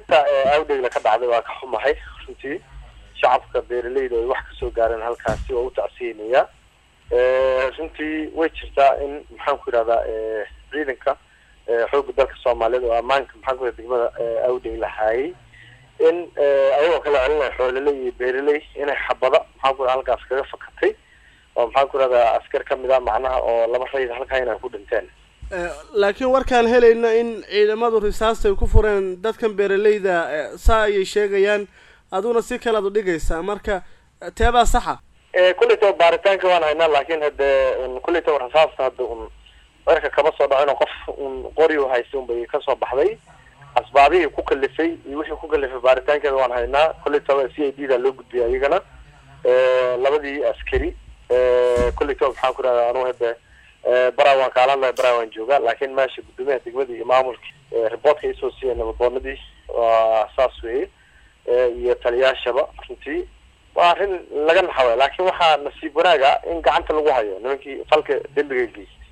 awdheeg la ka dhacday waa ka xumahay runtii shacabka beeraleyda ay wax ka soo gaareen halkaasi oo u tacsiinaya runtii way jirtaa in maxaan ku yiraahdaa ciidanka xoogga dalka Soomaaliyeed oo amaanka maxaan ku yiraahdaa degmada awdheeg lahaayay in ayagoo kala celinay xoololey iyo beeraley inay xabada maxaan ku halkaas kaga fakatay oo maxaan ku yiraahdaa askar kamid ah macnaha oo laba rayid halka inay ku dhinteen laakiin warkaan helayna in ciidamadu risaasta ay ku fureen dadkan beeraleyda saa ay sheegayaan aduna si kala u dhigaysa marka teeba saxa kulleeto baaritaanka waan haynaa laakiin hadda kulleeto risaasta hadda warka kaba soo dhacay qof qori u haysto bay ka soo baxday asbaabihi ku kalifay iyo wixii ku kalifay baaritaankeeda waan haynaa kulleeto CID da loo gudbiyay ayagana labadii askari kulleeto maxaan ku raadaa anuu hadda براوان كالان براوان جوجا لكن ماشي بدمه تقبضي إمام الرباط كيسوسي أنا ببندي وأساسوي يتليا شباب فهمتي وعارفين لجن حوالي لكن وح نسيب براجع إن قعنت الوعي نمكي فلك دلبي